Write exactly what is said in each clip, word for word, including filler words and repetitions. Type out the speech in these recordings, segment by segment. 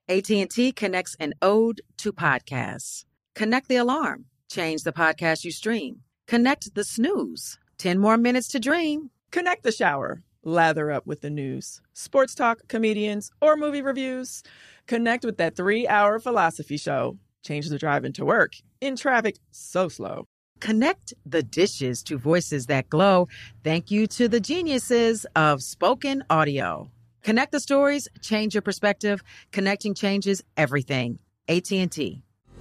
A T and T connects an ode to podcasts. Connect the alarm. Change the podcast you stream. Connect the snooze. ten more minutes to dream. Connect the shower. Lather up with the news. Sports talk, comedians, or movie reviews. Connect with that three-hour philosophy show. Change the drive into work. In traffic so slow. Connect the dishes to voices that glow. Thank you to the geniuses of spoken audio. Connect the stories, change your perspective. Connecting changes everything. A T and T.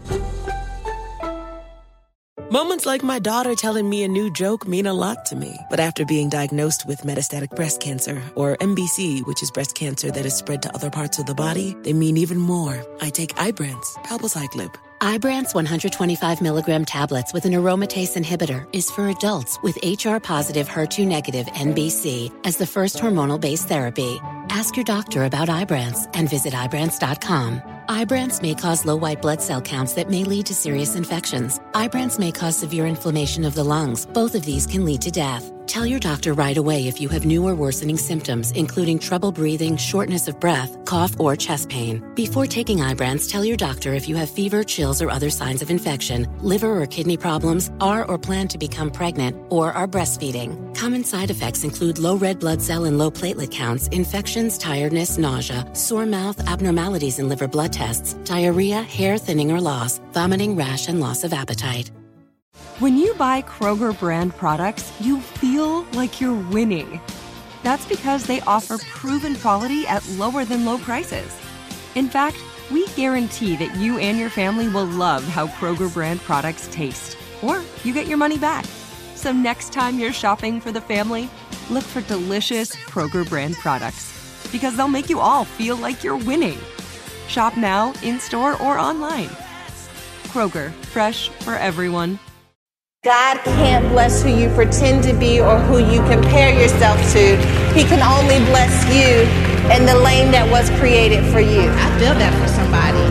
Moments like my daughter telling me a new joke mean a lot to me. But after being diagnosed with metastatic breast cancer, or M B C, which is breast cancer that is spread to other parts of the body, they mean even more. I take Ibrance, palbociclib. Ibrance one hundred twenty-five milligram tablets with an aromatase inhibitor is for adults with H R-positive, H E R two negative M B C as the first hormonal-based therapy. Ask your doctor about Ibrance and visit Ibrance dot com. Ibrance may cause low white blood cell counts that may lead to serious infections. Ibrance may cause severe inflammation of the lungs. Both of these can lead to death. Tell your doctor right away if you have new or worsening symptoms, including trouble breathing, shortness of breath, cough, or chest pain. Before taking Ibrance, tell your doctor if you have fever, chills, or other signs of infection, liver or kidney problems, are or plan to become pregnant, or are breastfeeding. Common side effects include low red blood cell and low platelet counts, infections, tiredness, nausea, sore mouth, abnormalities in liver blood tests, diarrhea, hair thinning or loss, vomiting, rash, and loss of appetite. When you buy Kroger brand products, you feel like you're winning. That's because they offer proven quality at lower than low prices. In fact, we guarantee that you and your family will love how Kroger brand products taste, or you get your money back. So next time you're shopping for the family, look for delicious Kroger brand products, because they'll make you all feel like you're winning. Shop now, in-store, or online. Kroger, fresh for everyone. God can't bless who you pretend to be or who you compare yourself to. He can only bless you in the lane that was created for you. I feel that for somebody.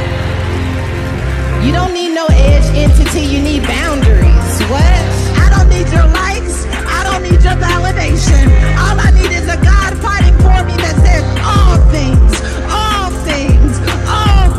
You don't need no edge entity, you need boundaries. What? I don't need your likes. I don't need your validation. All I need is a God fighting for me that says all things, all things, all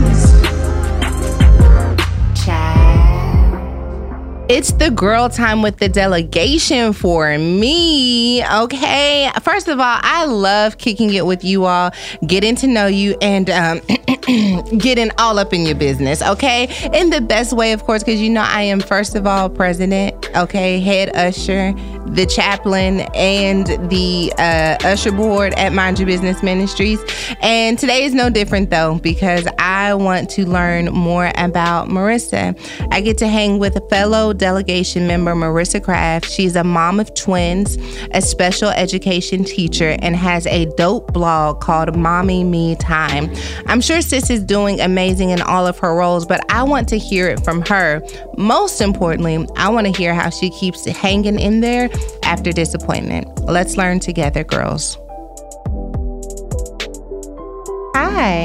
things. Child. It's the girl time with the delegation for me, okay? First of all, I love kicking it with you all, getting to know you, and um, getting all up in your business, okay? In the best way, of course, because you know I am, first of all, president, okay? Head usher, the chaplain, and the uh, usher board at Mind Your Business Ministries. And today is no different, though, because I want to learn more about Marissa. I get to hang with a fellow delegation member, Marissa Kraft. She's a mom of twins, a special education teacher, and has a dope blog called Mommy Me Time. I'm sure sis is doing amazing in all of her roles, but I want to hear it from her. Most importantly, I want to hear how she keeps hanging in there after disappointment. Let's learn together, girls. Hi.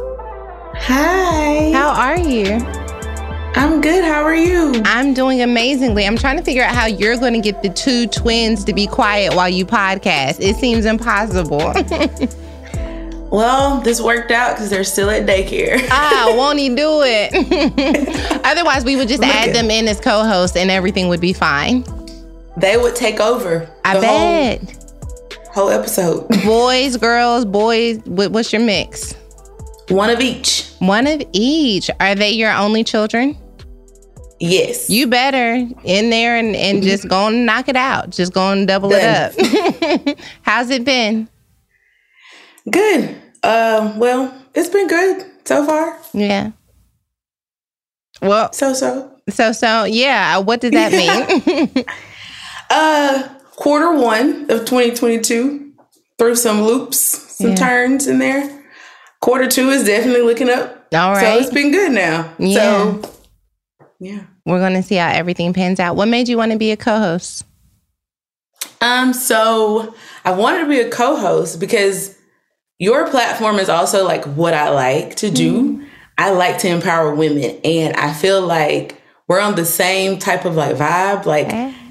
Hi. How are you? I'm good. How are you? I'm doing amazingly. I'm trying to figure out how you're going to get the two twins to be quiet while you podcast. It seems impossible. Well, this worked out because they're still at daycare. Ah, won't he do it? Otherwise, we would just Look add it. them in as co-hosts and everything would be fine. They would take over. I bet. Whole, whole episode. Boys, girls, boys. What's your mix? One of each. One of each. Are they your only children? Yes. You better in there and, and just go and knock it out. Just go and double Done. it up. How's it been? Good. Uh, well, it's been good so far. Yeah. Well. So, so. So, so, yeah. What did that mean? uh, quarter one of twenty twenty-two. Threw some loops, some yeah. turns in there. Quarter two is definitely looking up. All right. So it's been good now. Yeah. So, yeah. We're going to see how everything pans out. What made you want to be a co-host? Um, so I wanted to be a co-host because your platform is also like what I like to do. Mm-hmm. I like to empower women, and I feel like we're on the same type of like vibe. Like, okay.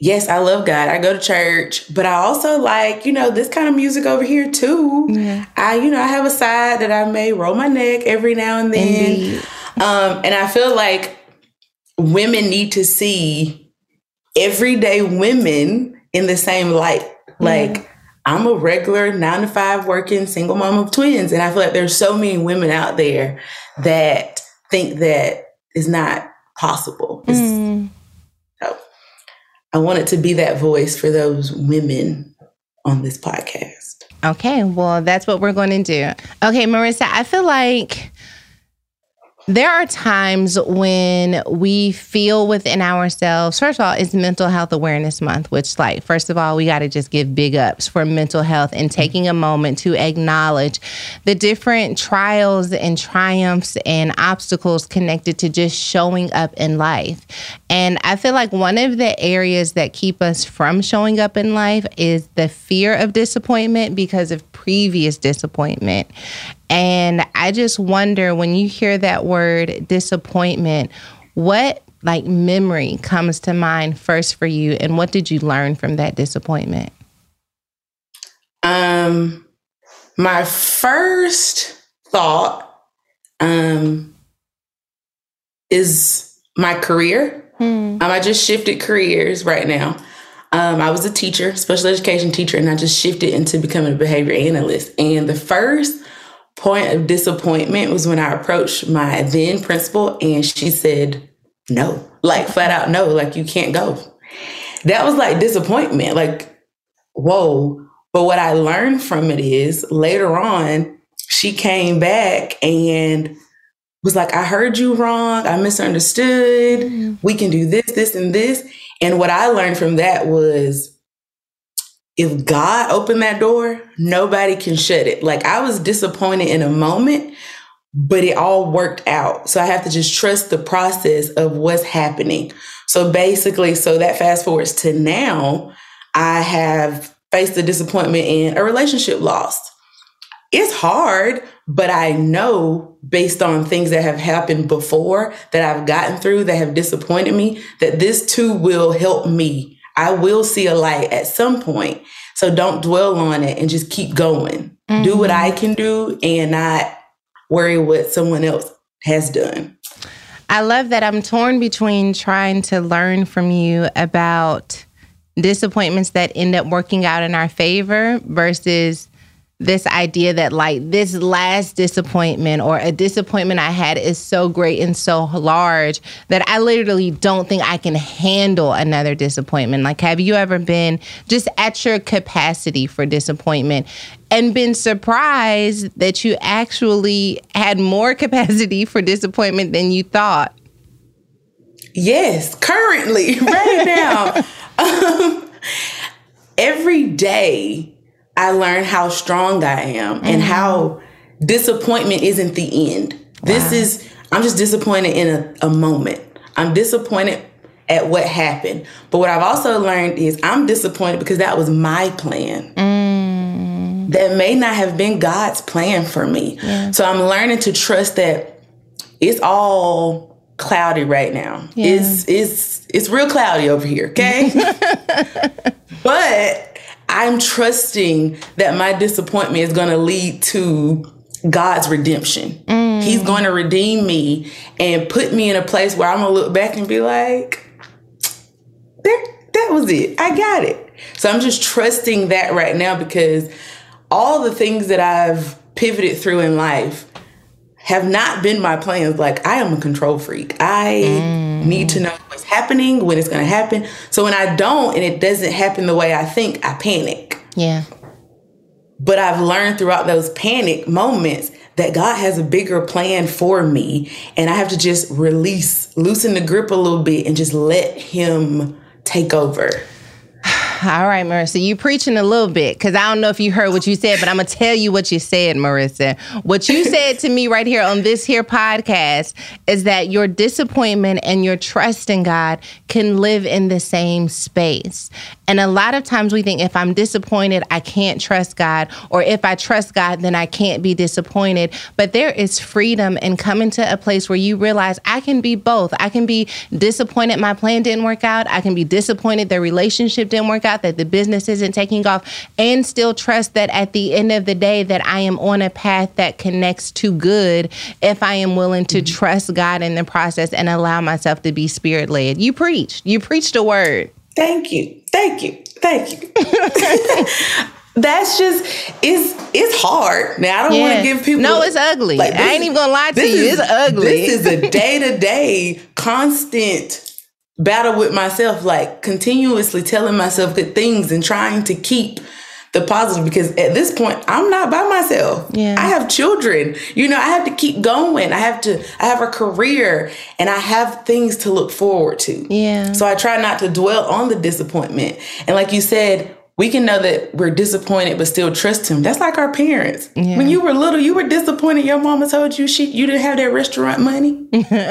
yes, I love God. I go to church, but I also like, you know, this kind of music over here too. Yeah. I, you know, I have a side that I may roll my neck every now and then. Um, and I feel like women need to see everyday women in the same light. Mm-hmm. Like, I'm a regular nine to five working single mom of twins. And I feel like there's so many women out there that think that is not possible. Mm. So I wanted to be that voice for those women on this podcast. Okay, well, that's what we're going to do. Okay, Marissa, I feel like there are times when we feel within ourselves, first of all, it's Mental Health Awareness Month, which, like, first of all, we got to just give big ups for mental health and taking a moment to acknowledge the different trials and triumphs and obstacles connected to just showing up in life. And I feel like one of the areas that keep us from showing up in life is the fear of disappointment because of previous disappointment. And I just wonder, when you hear that word disappointment, what like memory comes to mind first for you, and what did you learn from that disappointment? Um, my first thought um, is my career. Hmm. Um, I just shifted careers right now. Um, I was a teacher, special education teacher, and I just shifted into becoming a behavior analyst. And the first point of disappointment was when I approached my then principal and she said, no, like flat out, no, like you can't go. That was like disappointment, like, whoa. But what I learned from it is later on, she came back and was like, I heard you wrong. I misunderstood. Mm-hmm. We can do this, this, and this. And what I learned from that was, if God opened that door, nobody can shut it. Like, I was disappointed in a moment, but it all worked out. So I have to just trust the process of what's happening. So basically, so that fast forwards to now, I have faced the disappointment in a relationship loss. It's hard, but I know based on things that have happened before that I've gotten through that have disappointed me, that this too will help me. I will see a light at some point. So don't dwell on it and just keep going. Mm-hmm. Do what I can do and not worry what someone else has done. I love that. I'm torn between trying to learn from you about disappointments that end up working out in our favor versus this idea that, like, this last disappointment or a disappointment I had is so great and so large that I literally don't think I can handle another disappointment. Like, have you ever been just at your capacity for disappointment and been surprised that you actually had more capacity for disappointment than you thought? Yes, currently, right now. um, every day, I learn how strong I am mm-hmm. and how disappointment isn't the end. Wow. This is, I'm just disappointed in a, a moment. I'm disappointed at what happened. But what I've also learned is I'm disappointed because that was my plan. Mm. That may not have been God's plan for me. Yeah. So I'm learning to trust that it's all cloudy right now. Yeah. It's, it's, it's real cloudy over here, okay? But I'm trusting that my disappointment is going to lead to God's redemption. Mm. He's going to redeem me and put me in a place where I'm going to look back and be like, that, that was it. I got it. So I'm just trusting that right now because all the things that I've pivoted through in life have not been my plans. Like, I am a control freak. I mm. need to know what's happening, when it's going to happen. So when I don't and it doesn't happen the way I think, I panic. Yeah. But I've learned throughout those panic moments that God has a bigger plan for me. And I have to just release, loosen the grip a little bit and just let him take over. All right, Marissa, you preaching a little bit because I don't know if you heard what you said, but I'm going to tell you what you said, Marissa. What you said to me right here on this here podcast is that your disappointment and your trust in God can live in the same space. And a lot of times we think if I'm disappointed, I can't trust God, or if I trust God, then I can't be disappointed. But there is freedom in coming to a place where you realize I can be both. I can be disappointed my plan didn't work out. I can be disappointed the relationship didn't work out, that the business isn't taking off, and still trust that at the end of the day that I am on a path that connects to good if I am willing to mm-hmm. trust God in the process and allow myself to be spirit-led. You preached. You preached a word. Thank you. Thank you. Thank you. That's just, it's it's hard. Now, I don't yeah. want to give people... No, it's ugly. Like, I ain't even going to lie to you. Is, it's ugly. This is a day-to-day, constant battle with myself, like continuously telling myself good things and trying to keep the positive, because at this point, I'm not by myself. Yeah. I have children. You know, I have to keep going. I have to, I have a career and I have things to look forward to. Yeah. So I try not to dwell on the disappointment. And like you said, we can know that we're disappointed, but still trust him. That's like our parents. Yeah. When you were little, you were disappointed. Your mama told you she you didn't have that restaurant money,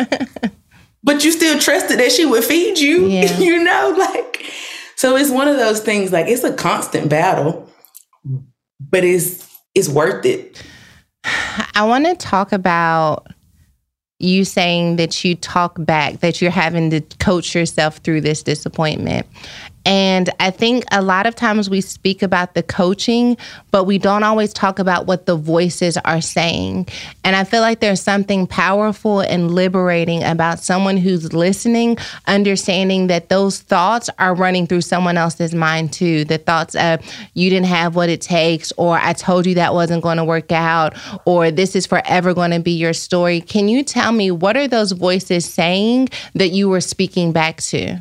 but you still trusted that she would feed you. Yeah. You know, like, so it's one of those things. Like, it's a constant battle, but it's it's worth it. I want to talk about you saying that you talk back, that you're having to coach yourself through this disappointment. And I think a lot of times we speak about the coaching, but we don't always talk about what the voices are saying. And I feel like there's something powerful and liberating about someone who's listening, understanding that those thoughts are running through someone else's mind too. The thoughts of, you didn't have what it takes, or I told you that wasn't going to work out, or this is forever going to be your story. Can you tell me, what are those voices saying that you were speaking back to?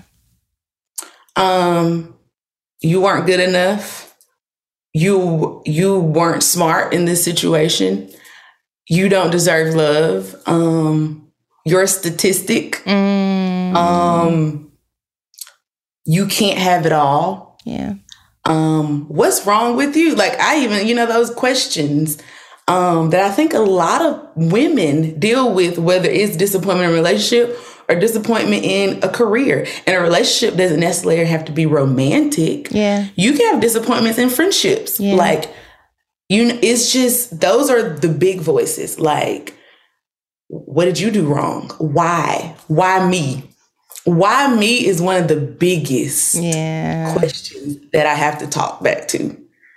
Um, you weren't good enough. You you weren't smart in this situation. You don't deserve love. Um, you're a statistic. Mm. Um, you can't have it all. Yeah. Um, what's wrong with you? Like, I even, you know, those questions um, that I think a lot of women deal with, whether it's disappointment in a relationship or disappointment in a career. And a relationship doesn't necessarily have to be romantic. Yeah. You can have disappointments in friendships. Yeah. Like, you know, it's just, those are the big voices. Like, what did you do wrong? Why? Why me? Why me is one of the biggest yeah. questions that I have to talk back to.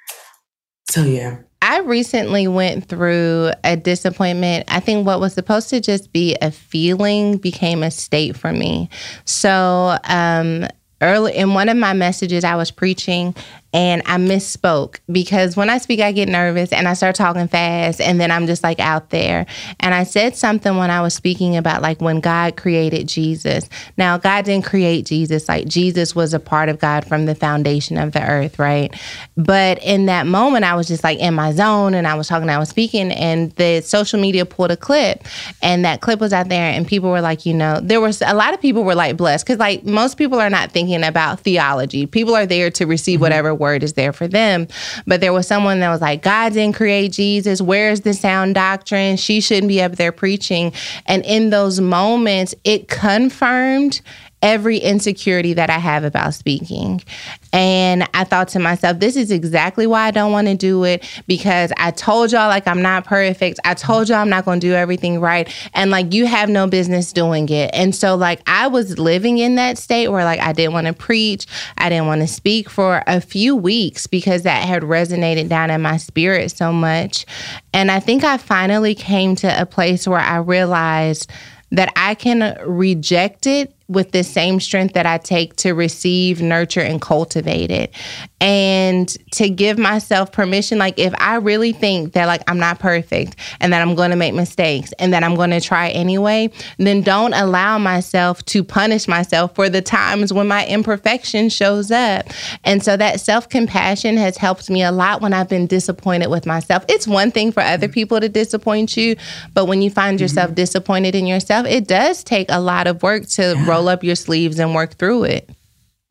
So, yeah. I recently went through a disappointment. I think what was supposed to just be a feeling became a state for me. So um, early in one of my messages, I was preaching and I misspoke, because when I speak, I get nervous and I start talking fast, and then I'm just like out there. And I said something when I was speaking about like when God created Jesus. Now, God didn't create Jesus. Like, Jesus was a part of God from the foundation of the earth, right? But in that moment, I was just like in my zone, and I was talking, I was speaking, and the social media pulled a clip, and that clip was out there, and people were like, you know, there was a lot of people were like blessed, because like most people are not thinking about theology. People are there to receive mm-hmm. whatever word is there for them. But there was someone that was like, God didn't create Jesus. Where's the sound doctrine? She shouldn't be up there preaching. And in those moments, it confirmed every insecurity that I have about speaking. And I thought to myself, this is exactly why I don't want to do it, because I told y'all like I'm not perfect. I told y'all I'm not going to do everything right. And like, you have no business doing it. And so like, I was living in that state where like, I didn't want to preach. I didn't want to speak for a few weeks because that had resonated down in my spirit so much. And I think I finally came to a place where I realized that I can reject it with the same strength that I take to receive, nurture, and cultivate it. And to give myself permission, like if I really think that like I'm not perfect and that I'm going to make mistakes and that I'm going to try anyway, then don't allow myself to punish myself for the times when my imperfection shows up. And so that self-compassion has helped me a lot when I've been disappointed with myself. It's one thing for other people to disappoint you, but when you find yourself mm-hmm. disappointed in yourself, it does take a lot of work to roll up your sleeves and work through it.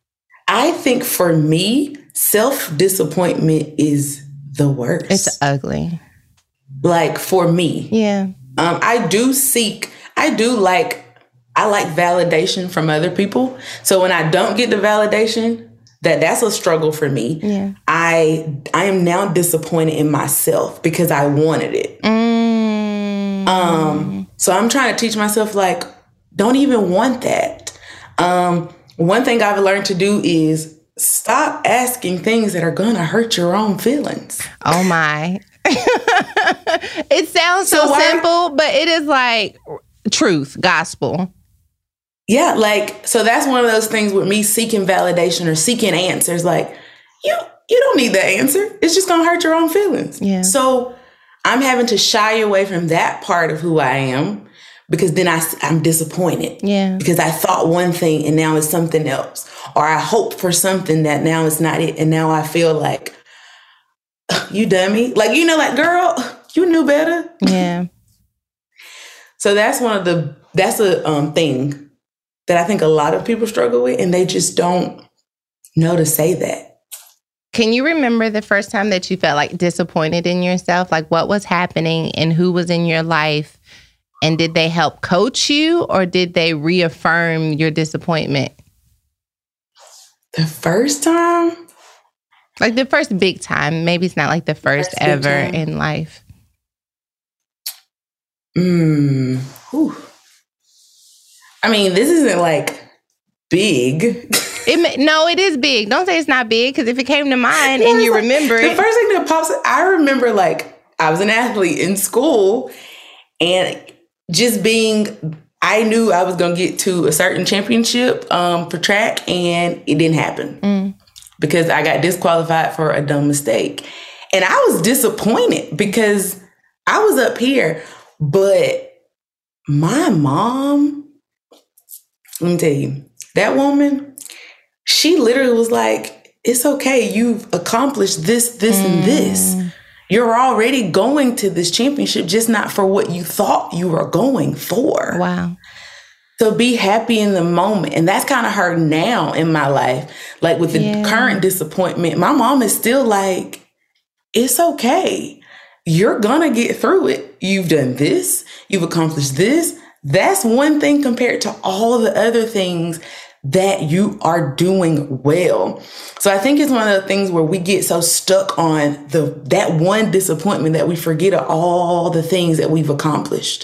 I think for me, self-disappointment is the worst. It's ugly. Like for me. Yeah. Um, I do seek, I do like, I like validation from other people. So when I don't get the validation, that that's a struggle for me. Yeah. I I am now disappointed in myself because I wanted it. Mm. Um, so I'm trying to teach myself, like, don't even want that. Um, one thing I've learned to do is stop asking things that are going to hurt your own feelings. Oh, my. It sounds so, So why- simple, but it is like truth, gospel. Yeah, like, so that's one of those things with me seeking validation or seeking answers. Like, you you don't need the answer. It's just going to hurt your own feelings. Yeah. So I'm having to shy away from that part of who I am because then I, I'm disappointed. Yeah. Because I thought one thing and now it's something else. Or I hoped for something that now it's not it. And now I feel like, you dummy. Like, you know, like, girl, you knew better. Yeah. So that's one of the, that's a um, thing that I think a lot of people struggle with, and they just don't know to say that. Can you remember the first time that you felt like disappointed in yourself? Like what was happening and who was in your life? And did they help coach you or did they reaffirm your disappointment? The first time? Like the first big time. Maybe it's not like the first, first ever time. in life. Mm. Whew. I mean, this isn't like big. It may, no, it is big. Don't say it's not big, because if it came to mind Yeah, and you like, remember the it. first thing that pops up, I remember like I was an athlete in school and just being, I knew I was going to get to a certain championship um, for track, and it didn't happen Mm. because I got disqualified for a dumb mistake. And I was disappointed because I was up here, but my mom, let me tell you, that woman, she literally was like, it's okay. You've accomplished this, this, mm. and this. You're already going to this championship, just not for what you thought you were going for. Wow. So be happy in the moment. And that's kind of her now in my life. Like with the Yeah. current disappointment, my mom is still like, it's okay. You're going to get through it. You've done this. You've accomplished this. That's one thing compared to all the other things that you are doing well. So I think it's one of the things where we get so stuck on the that one disappointment that we forget all the things that we've accomplished.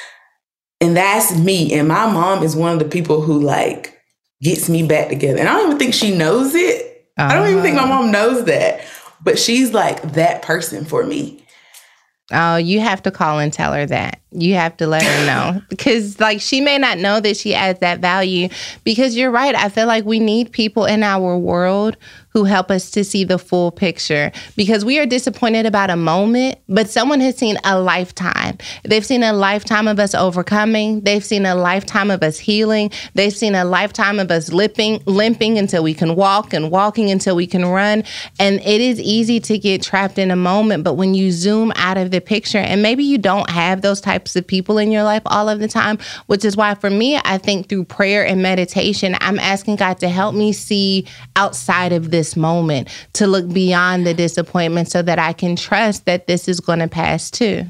And that's me. And my mom is one of the people who like gets me back together. And I don't even think she knows it. Uh-huh. I don't even think my mom knows that. But she's like that person for me. Oh, you have to call and tell her that. You have to let her know, because like she may not know that she adds that value, because you're right. I feel like we need people in our world who help us to see the full picture, because we are disappointed about a moment, but someone has seen a lifetime. They've seen a lifetime of us overcoming. They've seen a lifetime of us healing. They've seen a lifetime of us limping, limping until we can walk and walking until we can run. And it is easy to get trapped in a moment, but when you zoom out of the picture, and maybe you don't have those types of people in your life all of the time, which is why for me, I think through prayer and meditation, I'm asking God to help me see outside of this moment, to look beyond the disappointment so that I can trust that this is going to pass too.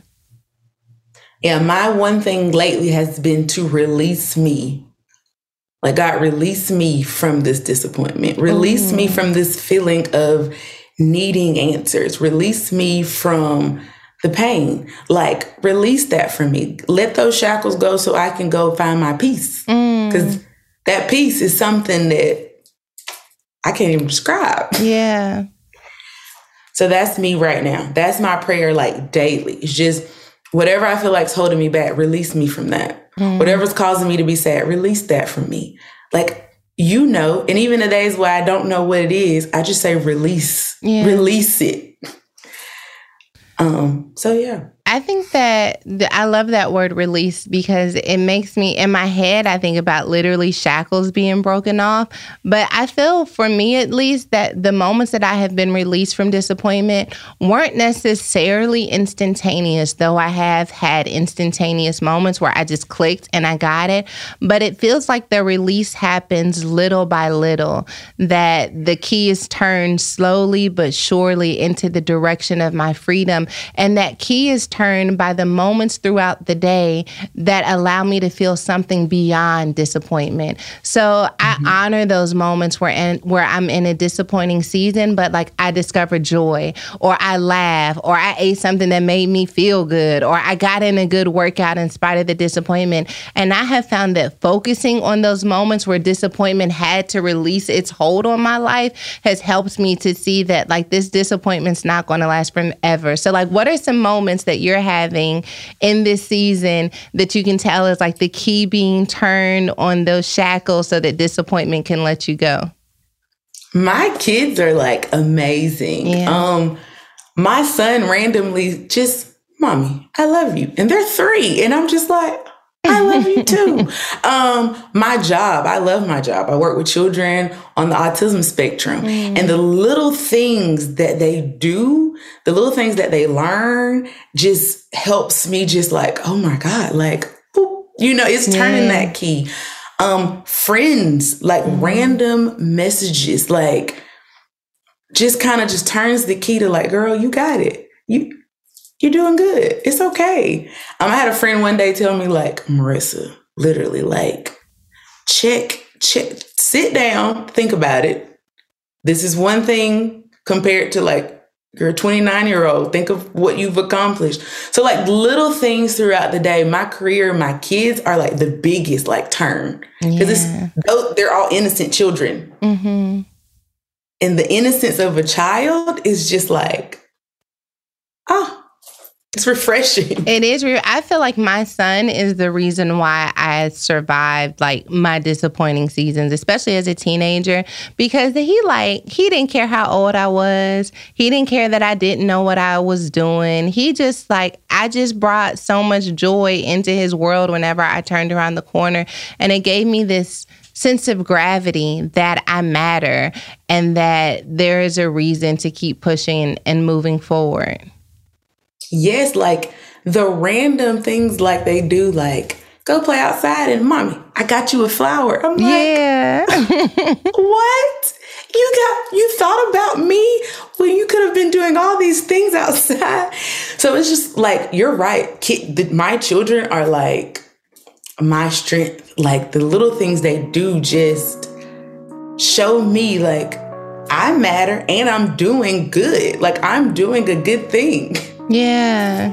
Yeah, my one thing lately has been to release me. Like, God, release me from this disappointment. Release mm. me from this feeling of needing answers. Release me from the pain. Like, release that from me. Let those shackles go so I can go find my peace. Because mm. that peace is something that I can't even describe. Yeah. So that's me right now. That's my prayer, like, daily. It's just whatever I feel like is holding me back, release me from that. Mm. Whatever's causing me to be sad, release that from me. Like, you know, and even the days where I don't know what it is, I just say release. Yeah. Release it. Um, so yeah. I I think that th- I love that word release because it makes me, in my head, I think about literally shackles being broken off. But I feel, for me at least, that the moments that I have been released from disappointment weren't necessarily instantaneous, though I have had instantaneous moments where I just clicked and I got it. But it feels like the release happens little by little, that the key is turned slowly but surely into the direction of my freedom. And that key is turned by the moments throughout the day that allow me to feel something beyond disappointment. So mm-hmm. I honor those moments where in, where I'm in a disappointing season, but like I discover joy, or I laugh, or I ate something that made me feel good, or I got in a good workout in spite of the disappointment. And I have found that focusing on those moments where disappointment had to release its hold on my life has helped me to see that like this disappointment's not going to last forever. So like, what are some moments that you're having in this season that you can tell is like the key being turned on those shackles so that disappointment can let you go? My kids are like amazing. Yeah. Um, my son randomly just, Mommy, I love you. And they're three. And I'm just like, I love you too. um, my job, I love my job. I work with children on the autism spectrum. Mm. And the little things that they do, the little things that they learn just helps me just like, oh my God, like, boop, you know, it's turning yeah. that key. Um, friends, like mm. random messages, like just kind of just turns the key to like, girl, you got it. You You're doing good. It's okay. Um, I had a friend one day tell me like, Marissa, literally like, check, check, sit down, think about it. This is one thing compared to like, you're a twenty-nine year old. Think of what you've accomplished. So like little things throughout the day, my career, my kids are like the biggest like turn. Because yeah. it's they're all innocent children. Mm-hmm. And the innocence of a child is just like, oh, it's refreshing. It is. Re- I feel like my son is the reason why I survived like my disappointing seasons, especially as a teenager, because he like, he didn't care how old I was. He didn't care that I didn't know what I was doing. He just like, I just brought so much joy into his world whenever I turned around the corner. And it gave me this sense of gravity that I matter and that there is a reason to keep pushing and moving forward. Yes, like the random things like they do, like go play outside and Mommy, I got you a flower. I'm like, yeah. What? You got, you thought about me when you could have been doing all these things outside. So it's just like, you're right. Kid, the, my children are like my strength. Like the little things they do just show me like I matter and I'm doing good. Like I'm doing a good thing. Yeah.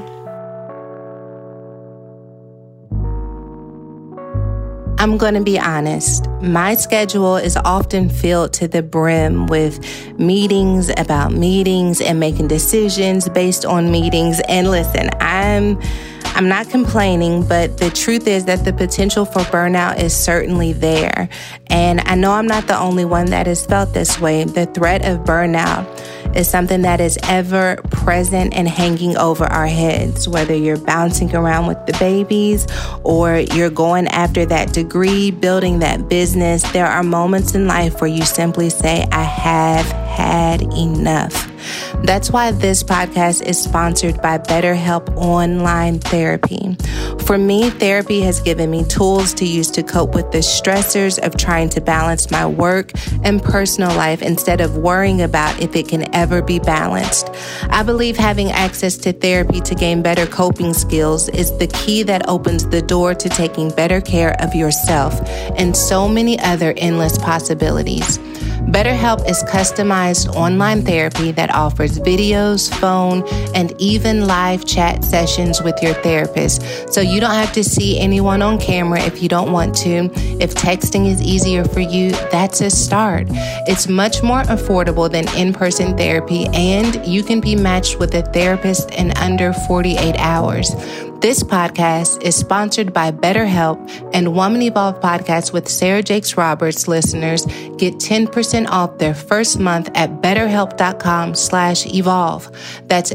I'm going to be honest. My schedule is often filled to the brim with meetings about meetings and making decisions based on meetings. And listen, I'm I'm not complaining, but the truth is that the potential for burnout is certainly there. And I know I'm not the only one that has felt this way. The threat of burnout is something that is ever present and hanging over our heads, whether you're bouncing around with the babies or you're going after that degree, building that business. There are moments in life where you simply say, I have had enough. That's why this podcast is sponsored by BetterHelp Online Therapy. For me, therapy has given me tools to use to cope with the stressors of trying to balance my work and personal life instead of worrying about if it can ever be balanced. I believe having access to therapy to gain better coping skills is the key that opens the door to taking better care of yourself and so many other endless possibilities. BetterHelp is customized online therapy that offers videos, phone, and even live chat sessions with your therapist. So you don't have to see anyone on camera if you don't want to. If texting is easier for you, that's a start. It's much more affordable than in-person therapy, and you can be matched with a therapist in under forty-eight hours. This podcast is sponsored by BetterHelp, and Woman Evolve Podcast with Sarah Jakes Roberts listeners get ten percent off their first month at betterhelp.com slash evolve. That's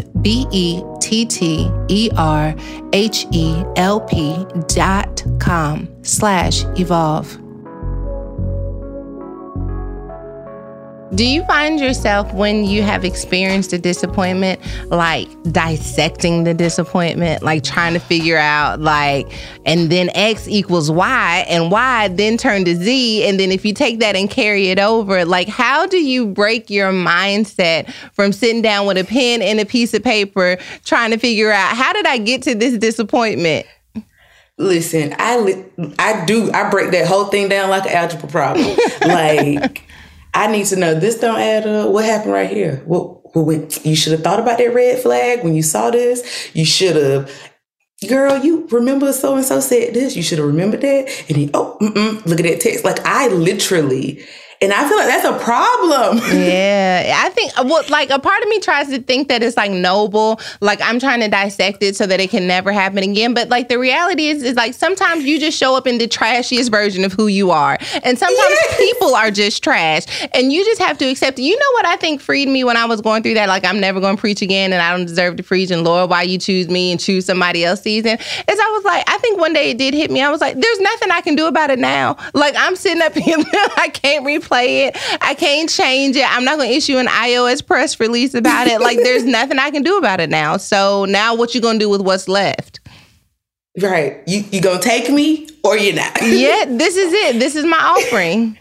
B-E-T-T-E-R-H-E-L-P dot com slash evolve. Do you find yourself, when you have experienced a disappointment, like dissecting the disappointment, like trying to figure out, like, and then X equals Y, and Y then turn to Z, and then if you take that and carry it over, like, how do you break your mindset from sitting down with a pen and a piece of paper trying to figure out, how did I get to this disappointment? Listen, I li- I do, I break that whole thing down like an algebra problem. Like... I need to know, this don't add up. What happened right here? What, what, you should have thought about that red flag when you saw this. You should have, girl, you remember so-and-so said this. You should have remembered that. And he, oh, mm-mm, look at that text. Like, I literally... And I feel like that's a problem. Yeah. I think, well, like, a part of me tries to think that it's, like, noble. Like, I'm trying to dissect it so that it can never happen again. But, like, the reality is, is like, sometimes you just show up in the trashiest version of who you are. And sometimes yes. people are just trash. And you just have to accept it. You know what I think freed me when I was going through that? Like, I'm never going to preach again, and I don't deserve to preach. And Lord, why you choose me and choose somebody else season? Is I was like, I think one day it did hit me. I was like, there's nothing I can do about it now. Like, I'm sitting up here, I can't replay it. I can't change it. I'm not going to issue an iOS press release about it. Like, there's nothing I can do about it now. So now what you going to do with what's left? Right. You you going to take me or you're not? Yeah, this is it. This is my offering.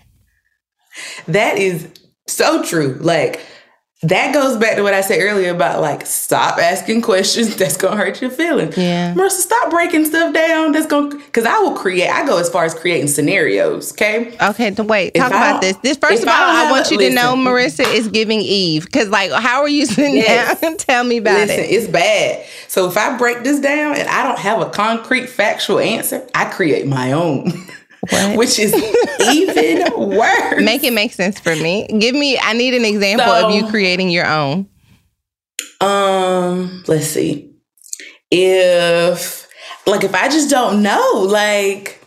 That is so true. Like, that goes back to what I said earlier about, like, stop asking questions that's going to hurt your feelings. Yeah. Marissa, stop breaking stuff down that's going to, because I will create, I go as far as creating scenarios, okay? Okay, to wait, talk about this. This First of all, I, I want you to listen. know Marissa is giving Eve, because, like, how are you sitting yes. down? Tell me about listen, it. It's bad. So if I break this down and I don't have a concrete, factual answer, I create my own. What? Which is even worse. Make it make sense for me. Give me, I need an example so, of you creating your own. Um, let's see. If, like, if I just don't know, like,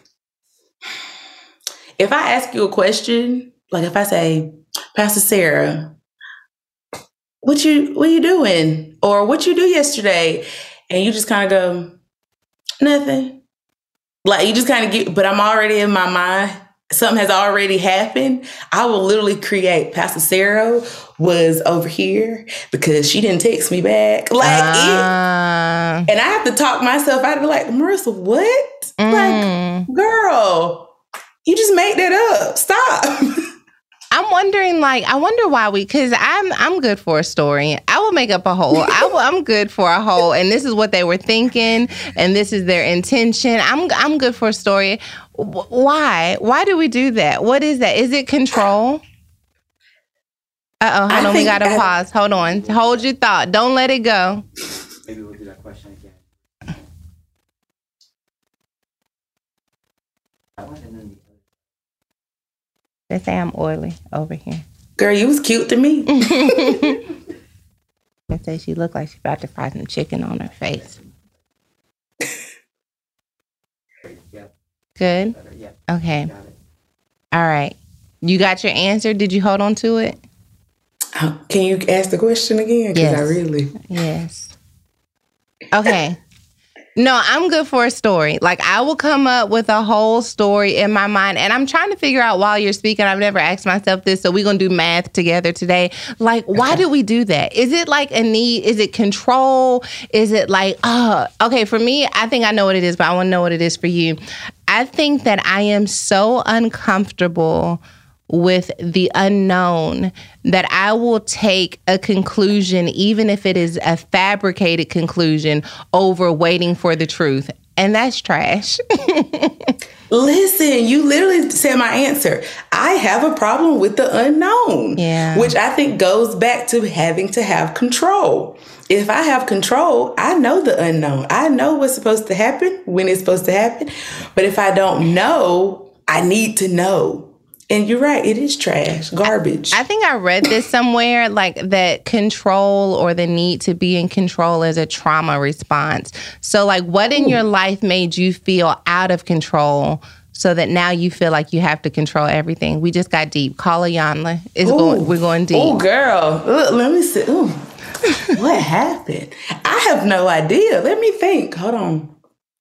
if I ask you a question, like if I say, Pastor Sarah, what you, what you doing? Or what you do yesterday? And you just kind of go, nothing. Like, you just kind of get, but I'm already in my mind. Something has already happened. I will literally create, Pastor Sarah was over here because she didn't text me back. Like, uh, it. And I have to talk myself out of it, like, Marissa, what? Mm. Like, girl, you just made that up. Stop. I'm wondering, like, I wonder why we, because I'm I'm good for a story. I will make up a whole. I will, I'm good for a whole, and this is what they were thinking, and this is their intention. I'm I'm good for a story. Why? Why do we do that? What is that? Is it control? Uh-oh, hold I on, we got to pause. Hold on. Hold your thought. Don't let it go. Maybe we'll do that question again. I want to know. They say I'm oily over here. Girl, you was cute to me. They say she looked like she about to fry some chicken on her face. Good? Okay. All right. You got your answer? Did you hold on to it? Uh, can you ask the question again? Because yes. I really... Yes. Okay. No, I'm good for a story. Like, I will come up with a whole story in my mind. And I'm trying to figure out while you're speaking, I've never asked myself this, so we're going to do math together today. Like, why do we do that? Is it like a need? Is it control? Is it like, oh, okay, for me, I think I know what it is, but I want to know what it is for you. I think that I am so uncomfortable with the unknown that I will take a conclusion, even if it is a fabricated conclusion, over waiting for the truth. And that's trash. Listen, you literally said my answer. I have a problem with the unknown, yeah. which I think goes back to having to have control. If I have control, I know the unknown. I know what's supposed to happen when it's supposed to happen. But if I don't know, I need to know. And you're right, it is trash, garbage. I think I read this somewhere, like that control or the need to be in control is a trauma response. So like what in Ooh. your life made you feel out of control so that now you feel like you have to control everything? We just got deep. Call Iyanla. It's going, we're going deep. Oh, girl. Look, let me see. Ooh. What happened? I have no idea. Let me think. Hold on.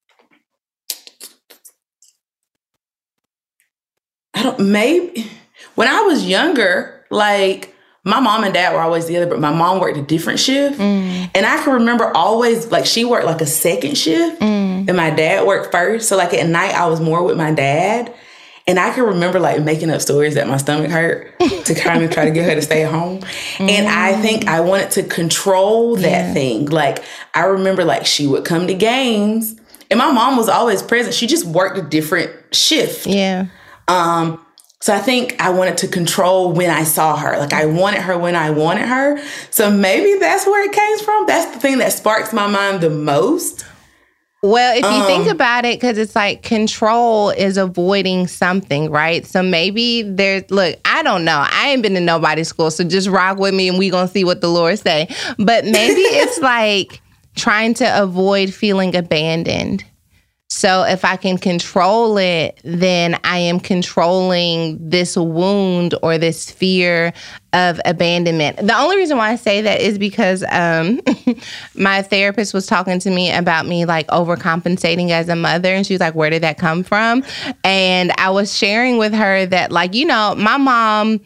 I don't, maybe when I was younger, like my mom and dad were always together, but my mom worked a different shift. Mm. And I can remember always, like she worked like a second shift mm. and my dad worked first. So like at night I was more with my dad. And I can remember like making up stories that my stomach hurt to kind of try to get her to stay at home. Mm. And I think I wanted to control that yeah. thing. Like I remember like she would come to games and my mom was always present. She just worked a different shift. Yeah. Um, so I think I wanted to control when I saw her. Like I wanted her when I wanted her. So maybe that's where it came from. That's the thing that sparks my mind the most. Well, if you um, think about it, because it's like control is avoiding something, right? So maybe there's, look, I don't know. I ain't been to nobody's school, so just rock with me and we gonna see what the Lord say. But maybe it's like trying to avoid feeling abandoned. So if I can control it, then I am controlling this wound or this fear of abandonment. The only reason why I say that is because um, my therapist was talking to me about me like overcompensating as a mother. And she was like, where did that come from? And I was sharing with her that like, you know, my mom,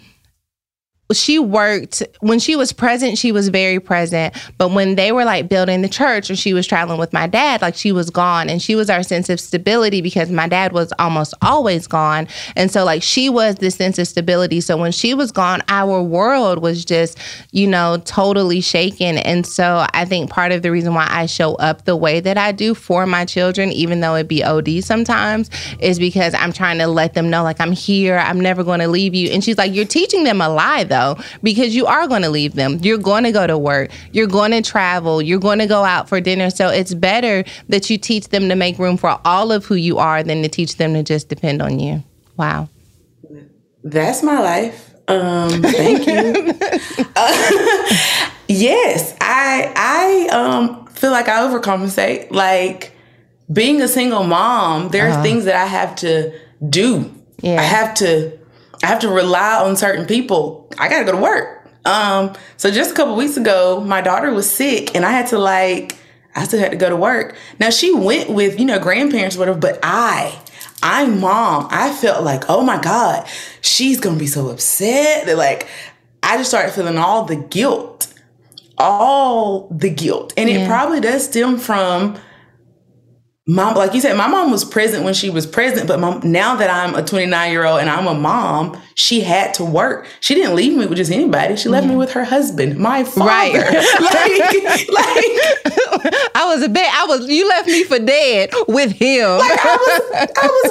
she worked, when she was present, she was very present. But when they were like building the church or she was traveling with my dad, like she was gone. And she was our sense of stability because my dad was almost always gone. And so like she was this sense of stability. So when she was gone, our world was just, you know, totally shaken. And so I think part of the reason why I show up the way that I do for my children, even though it be O D sometimes, is because I'm trying to let them know like I'm here. I'm never going to leave you. And she's like, you're teaching them a lie though. Because you are going to leave them. You're going to go to work. You're going to travel. You're going to go out for dinner. So it's better that you teach them to make room for all of who you are than to teach them to just depend on you. Wow. That's my life. Um, thank you. uh, yes, I I um, feel like I overcompensate. Like being a single mom, there are uh-huh. things that I have to do. Yeah. I have to I have to rely on certain people. I got to go to work. Um, so just a couple weeks ago, my daughter was sick and I had to like, I still had to go to work. Now she went with, you know, grandparents or whatever, but I, I'm mom. I felt like, oh my God, she's going to be so upset that like, I just started feeling all the guilt, all the guilt. And yeah. it probably does stem from mom, like you said, my mom was present when she was present, but mom, now that I'm a twenty-nine-year-old and I'm a mom, she had to work. She didn't leave me with just anybody. She left mm. me with her husband, my father. Right. like, like, I was a bit, I was, you left me for dead with him. Like I was,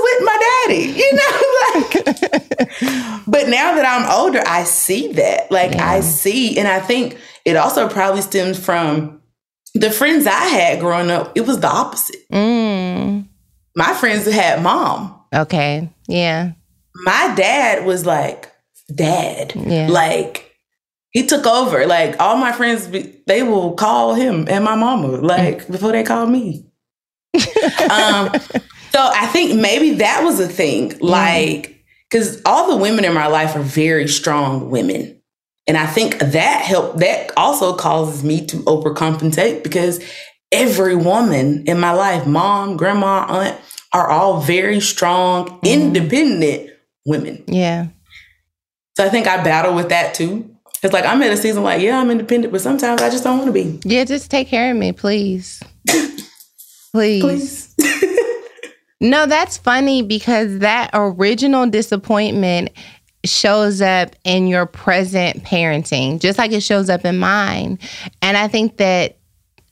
I was with my daddy, you know, like, but now that I'm older, I see that. Like yeah. I see, and I think it also probably stems from the friends I had growing up. It was the opposite. Mm. My friends had mom. Okay. Yeah. My dad was like, dad. Yeah. Like, he took over. Like, all my friends, they will call him and my mama, like, mm. before they call me. um, so I think maybe that was a thing. Like, because all the women in my life are very strong women. And I think that help, that also causes me to overcompensate because every woman in my life, mom, grandma, aunt, are all very strong, mm. independent women. Yeah. So I think I battle with that too. It's like I'm at a season like, yeah, I'm independent, but sometimes I just don't want to be. Yeah, just take care of me, please. Please. Please. No, that's funny because that original disappointment shows up in your present parenting, just like it shows up in mine. And I think that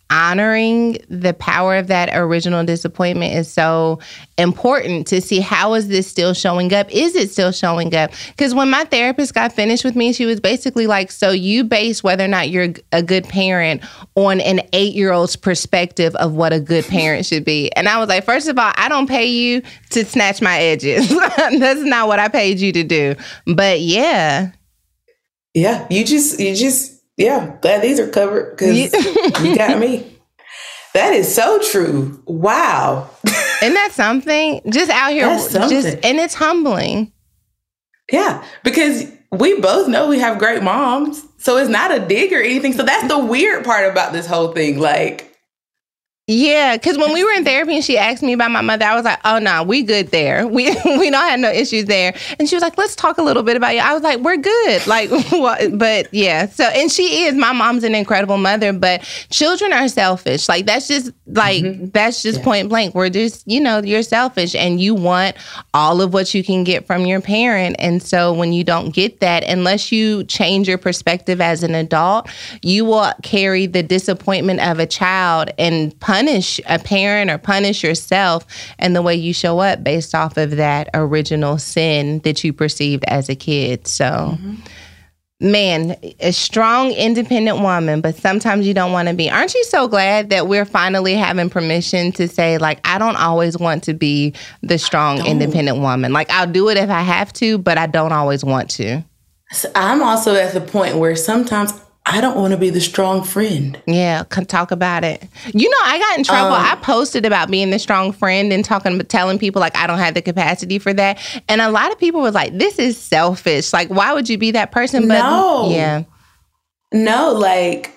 honoring the power of that original disappointment is so important to see how is this still showing up? Is it still showing up? Because when my therapist got finished with me, she was basically like, so you base whether or not you're a good parent on an eight-year-old's perspective of what a good parent should be. And I was like, first of all, I don't pay you to snatch my edges. That's not what I paid you to do. But yeah. Yeah, you just, you just, yeah, glad these are covered because you got me. That is so true. Wow. Isn't that something? Just out here, That's something. just and it's humbling. Yeah, because we both know we have great moms. So it's not a dig or anything. So that's the weird part about this whole thing. Like, yeah, because when we were in therapy and she asked me about my mother, I was like, oh, no, we good there. We we don't have no issues there. And she was like, let's talk a little bit about you. I was like, we're good. Like, what? But yeah. So, and she is, my mom's an incredible mother, but children are selfish. Like, that's just, like, mm-hmm. that's just yeah. point blank. We're just, you know, you're selfish and you want all of what you can get from your parent. And so when you don't get that, unless you change your perspective as an adult, you will carry the disappointment of a child and punish punish a parent or punish yourself and the way you show up based off of that original sin that you perceived as a kid. So, mm-hmm. man, a strong, independent woman, but sometimes you don't want to be. Aren't you so glad that we're finally having permission to say, like, I don't always want to be the strong, independent woman. Like, I'll do it if I have to, but I don't always want to. So I'm also at the point where sometimes I don't want to be the strong friend. Yeah, can talk about it. You know, I got in trouble. Um, I posted about being the strong friend and talking, telling people like I don't have the capacity for that. And a lot of people were like, "This is selfish. Like, why would you be that person?" But no, yeah, no. Like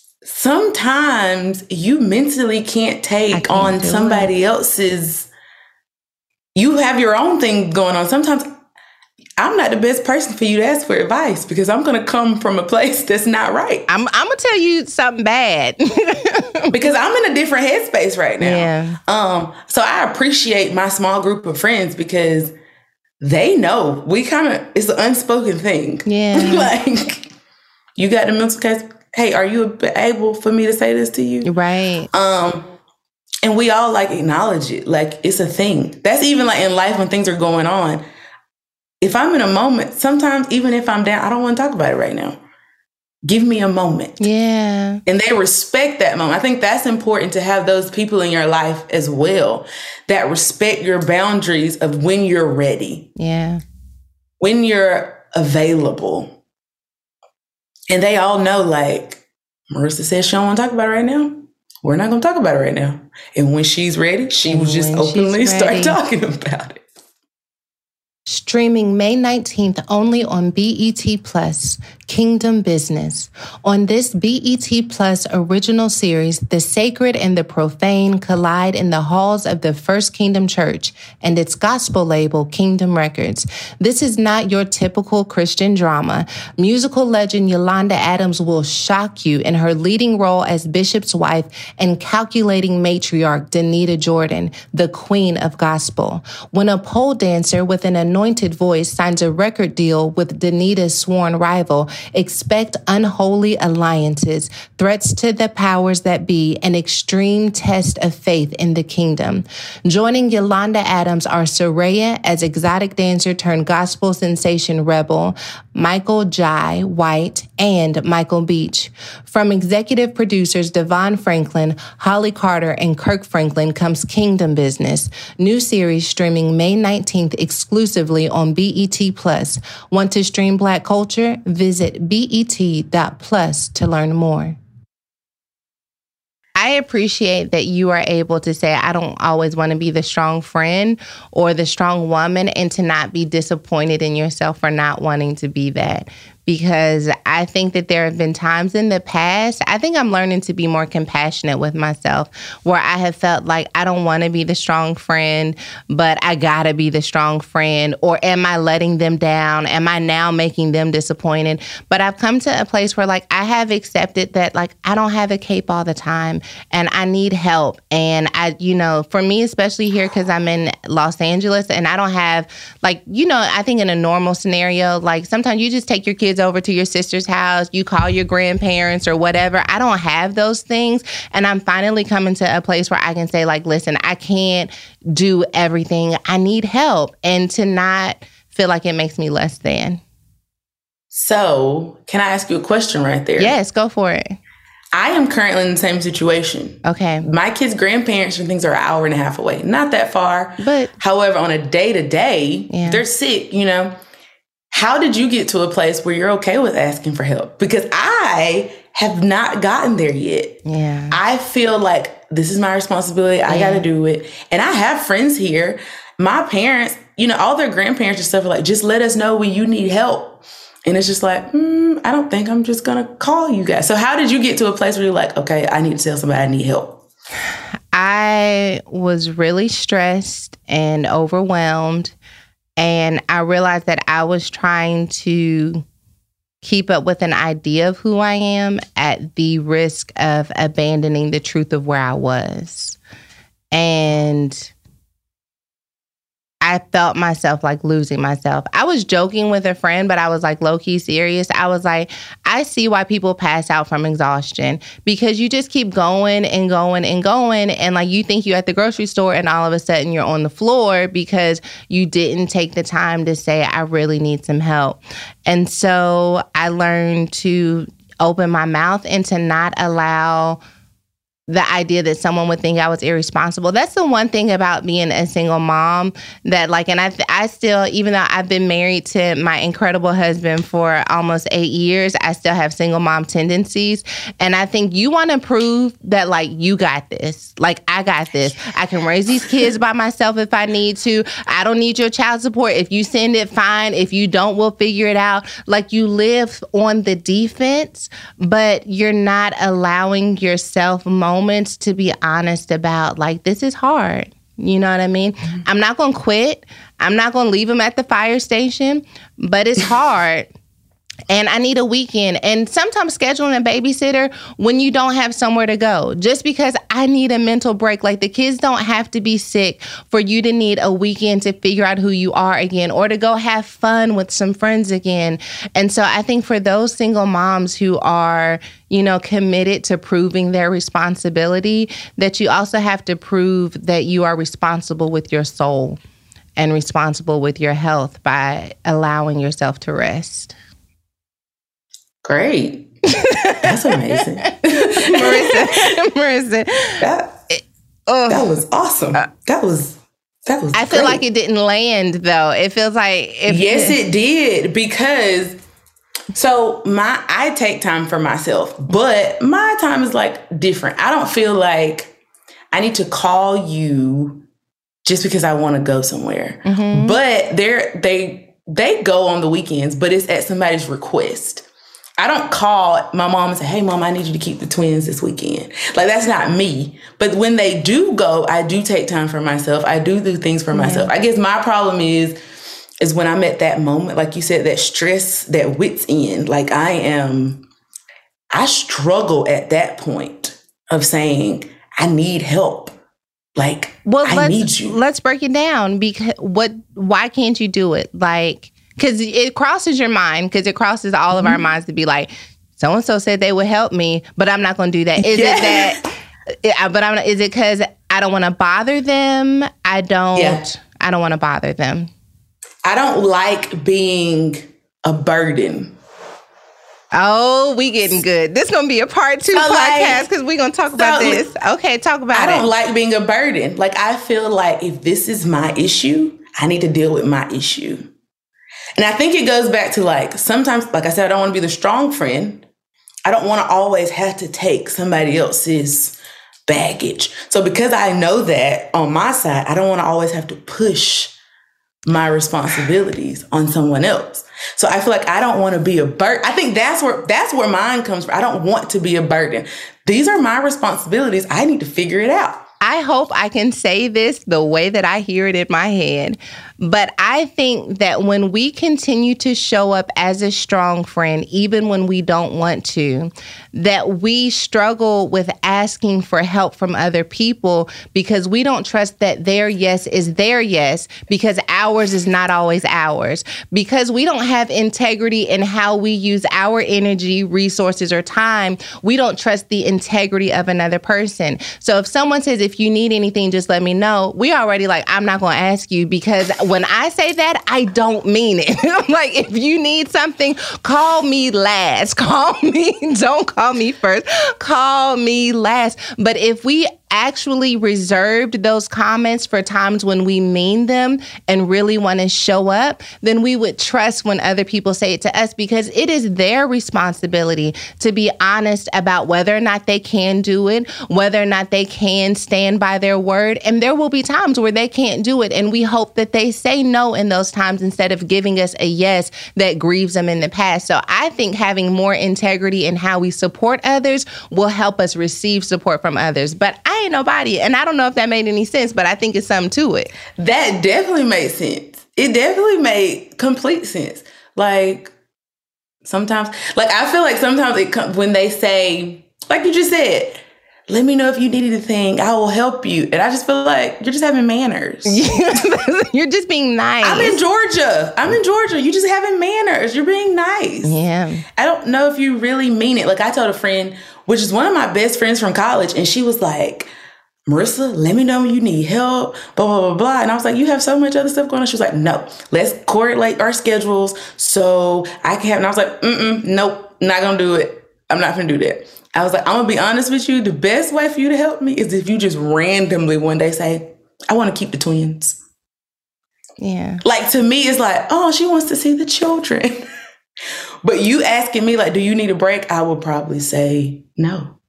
sometimes you mentally can't take can't on somebody it. else's. You have your own thing going on. Sometimes I'm not the best person for you to ask for advice because I'm going to come from a place that's not right. I'm, I'm going to tell you something bad. Because I'm in a different headspace right now. Yeah. Um, so I appreciate my small group of friends because they know we kind of, it's an unspoken thing. Yeah. Like, you got the mental case. Hey, are you able for me to say this to you? Right. Um, and we all like acknowledge it. Like, it's a thing. That's even like in life when things are going on. If I'm in a moment, sometimes even if I'm down, I don't want to talk about it right now. Give me a moment. Yeah. And they respect that moment. I think that's important to have those people in your life as well that respect your boundaries of when you're ready. Yeah. When you're available. And they all know, like, Marissa says she don't want to talk about it right now. We're not going to talk about it right now. And when she's ready, she will just openly start talking about it. Streaming May nineteenth only on B E T Plus, Kingdom Business. On this B E T Plus original series, the sacred and the profane collide in the halls of the First Kingdom Church and its gospel label, Kingdom Records. This is not your typical Christian drama. Musical legend Yolanda Adams will shock you in her leading role as Bishop's wife and calculating matriarch Danita Jordan, the queen of gospel. When a pole dancer with an anointed voice signs a record deal with Danita's sworn rival, expect unholy alliances, threats to the powers that be, an extreme test of faith in the kingdom. Joining Yolanda Adams are Soraya as exotic dancer turned gospel sensation rebel, Michael Jai White, and Michael Beach. From executive producers Devon Franklin, Holly Carter, and Kirk Franklin comes Kingdom Business, new series streaming May nineteenth exclusively on B E T Plus. Want to stream Black culture? Visit B E T dot plus to learn more. I appreciate that you are able to say, I don't always want to be the strong friend or the strong woman, and to not be disappointed in yourself for not wanting to be that. Because I think that there have been times in the past, I think I'm learning to be more compassionate with myself, where I have felt like I don't want to be the strong friend, but I gotta be the strong friend. Or am I letting them down? Am I now making them disappointed? But I've come to a place where like I have accepted that like I don't have a cape all the time and I need help. And I, you know, for me, especially here, because I'm in Los Angeles and I don't have like, you know, I think in a normal scenario, like sometimes you just take your kids kids over to your sister's house, you call your grandparents or whatever. I don't have those things. And I'm finally coming to a place where I can say, like, listen, I can't do everything. I need help. And to not feel like it makes me less than. So, can I ask you a question right there? Yes, go for it. I am currently in the same situation. Okay. My kids' grandparents and things are an hour and a half away. Not that far. But however, on a day-to-day, yeah. they're sick, you know. How did you get to a place where you're okay with asking for help? Because I have not gotten there yet. Yeah. I feel like this is my responsibility. I yeah. got to do it. And I have friends here. My parents, you know, all their grandparents and stuff are like, just let us know when you need help. And it's just like, hmm, I don't think I'm just going to call you guys. So how did you get to a place where you're like, okay, I need to tell somebody I need help? I was really stressed and overwhelmed. And I realized that I was trying to keep up with an idea of who I am at the risk of abandoning the truth of where I was. And I felt myself like losing myself. I was joking with a friend, but I was like low-key serious. I was like, I see why people pass out from exhaustion, because you just keep going and going and going. And like, you think you're at the grocery store and all of a sudden you're on the floor because you didn't take the time to say, I really need some help. And so I learned to open my mouth and to not allow the idea that someone would think I was irresponsible. That's the one thing about being a single mom that like, and I, I still, even though I've been married to my incredible husband for almost eight years, I still have single mom tendencies. And I think you want to prove that like, you got this, like I got this. I can raise these kids by myself if I need to. I don't need your child support. If you send it, fine. If you don't, we'll figure it out. Like you live on the defense, but you're not allowing yourself moments moments to be honest about like, this is hard. You know what I mean? Mm-hmm. I'm not going to quit. I'm not going to leave him at the fire station, but it's hard. And I need a weekend. And sometimes scheduling a babysitter when you don't have somewhere to go, just because I need a mental break. Like the kids don't have to be sick for you to need a weekend to figure out who you are again or to go have fun with some friends again. And so I think for those single moms who are, you know, committed to proving their responsibility, that you also have to prove that you are responsible with your soul and responsible with your health by allowing yourself to rest. Great. That's amazing. Marissa, Marissa. That, oh, that was awesome. That was, that was I feel great. like it didn't land though. It feels like. If yes, it did. Because so my, I take time for myself, but my time is like different. I don't feel like I need to call you just because I want to go somewhere. Mm-hmm. But they're, they, they go on the weekends, but it's at somebody's request. I don't call my mom and say, hey, mom, I need you to keep the twins this weekend. Like, that's not me. But when they do go, I do take time for myself. I do do things for myself. Yeah. I guess my problem is, is when I'm at that moment, like you said, that stress, that wit's end. Like I am, I struggle at that point of saying, I need help. Like, well, I let's, need you. Let's break it down. Because what, why can't you do it? Like, because it crosses your mind, because it crosses all of mm-hmm. our minds to be like, so-and-so said they would help me, but I'm not going to do that. Is yes. it that, but I'm, is it because I don't want to bother them? I don't, yeah. I don't want to bother them. I don't like being a burden. Oh, we getting good. This is going to be a part two so podcast because like, we're going to talk about so, this. Okay, talk about it. I don't it. like being a burden. Like, I feel like if this is my issue, I need to deal with my issue. And I think it goes back to like, sometimes, like I said, I don't want to be the strong friend. I don't want to always have to take somebody else's baggage. So because I know that on my side, I don't want to always have to push my responsibilities on someone else. So I feel like I don't want to be a burden. I think that's where, that's where mine comes from. I don't want to be a burden. These are my responsibilities. I need to figure it out. I hope I can say this the way that I hear it in my head, but I think that when we continue to show up as a strong friend, even when we don't want to, that we struggle with asking for help from other people because we don't trust that their yes is their yes, because ours is not always ours, because we don't have integrity in how we use our energy, resources, or time. We don't trust the integrity of another person. So if someone says, if you need anything, just let me know, we already like, I'm not going to ask you, because when I say that, I don't mean it. I'm like, if you need something, call me last. Call me. Don't call me first. Call me last. But if we actually reserved those comments for times when we mean them and really want to show up, then we would trust when other people say it to us, because it is their responsibility to be honest about whether or not they can do it, whether or not they can stand by their word. And there will be times where they can't do it. And we hope that they say no in those times instead of giving us a yes that grieves them in the past. So I think having more integrity in how we support others will help us receive support from others. But I ain't nobody. And I don't know if that made any sense, but I think it's something to it. That definitely made sense. It definitely made complete sense. Like sometimes, like I feel like sometimes it comes when they say, like you just said, let me know if you need anything, I will help you. And I just feel like you're just having manners. You're just being nice. I'm in Georgia. I'm in Georgia. You just having manners. You're being nice. Yeah. I don't know if you really mean it. Like I told a friend, which is one of my best friends from college, and she was like, Marissa, let me know when you need help, blah, blah, blah, blah. And I was like, you have so much other stuff going on. She was like, no, let's correlate our schedules so I can have, and I was like, mm-mm, nope, not going to do it. I'm not going to do that. I was like, I'm going to be honest with you. The best way for you to help me is if you just randomly one day say, I want to keep the twins. Yeah. Like to me, it's like, oh, she wants to see the children. But you asking me like, do you need a break? I would probably say no.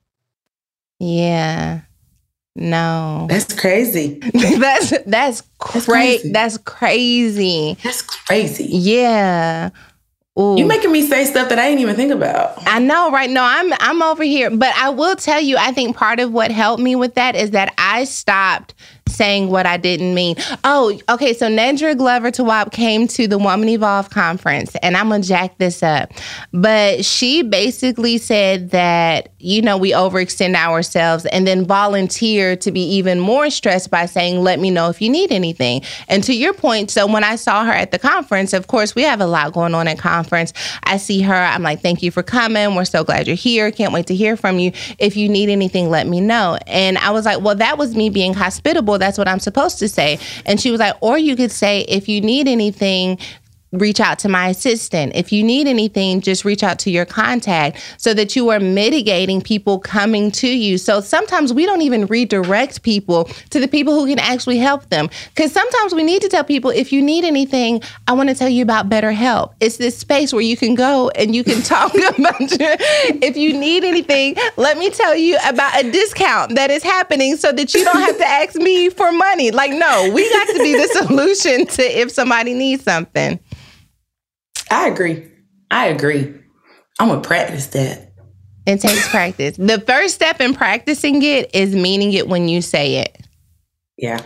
Yeah. No. That's crazy. that's that's, cra- that's crazy. That's crazy. That's crazy. Yeah. Ooh. You making me say stuff that I didn't even think about. I know, right? No, I'm I'm over here. But I will tell you, I think part of what helped me with that is that I stopped saying what I didn't mean. Oh, okay. So Nedra Glover Tawwab came to the Woman Evolve conference, and I'm going to jack this up. But she basically said that, you know, we overextend ourselves and then volunteer to be even more stressed by saying, let me know if you need anything. And to your point, so when I saw her at the conference, of course, we have a lot going on at conference. I see her. I'm like, thank you for coming. We're so glad you're here. Can't wait to hear from you. If you need anything, let me know. And I was like, well, that was me being hospitable. That's what I'm supposed to say. And she was like, or you could say, if you need anything, reach out to my assistant. If you need anything, just reach out to your contact, so that you are mitigating people coming to you. So sometimes we don't even redirect people to the people who can actually help them. Because sometimes we need to tell people, if you need anything, I want to tell you about BetterHelp. It's this space where you can go and you can talk about your, if you need anything, let me tell you about a discount that is happening so that you don't have to ask me for money. Like, no, we got to be the solution to if somebody needs something. I agree. I agree. I'm going to practice that. It takes practice. The first step in practicing it is meaning it when you say it. Yeah.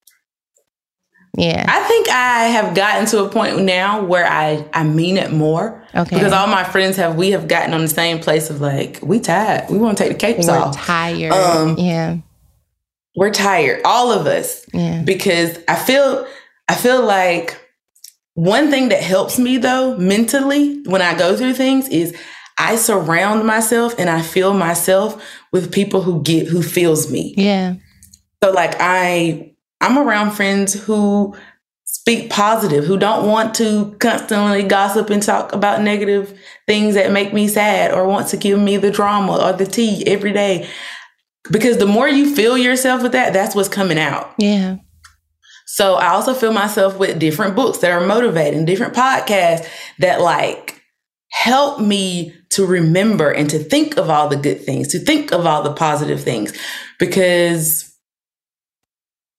Yeah. I think I have gotten to a point now where I, I mean it more. Okay. Because all my friends have, we have gotten on the same place of like, we tired. We want to take the capes we're off. We're tired. Um, yeah. We're tired. All of us. Yeah. Because I feel, I feel like, one thing that helps me, though, mentally, when I go through things is I surround myself and I fill myself with people who get, who feels me. Yeah. So like I, I'm around friends who speak positive, who don't want to constantly gossip and talk about negative things that make me sad or want to give me the drama or the tea every day. Because the more you fill yourself with that, that's what's coming out. Yeah. So I also fill myself with different books that are motivating, different podcasts that like help me to remember and to think of all the good things, to think of all the positive things, because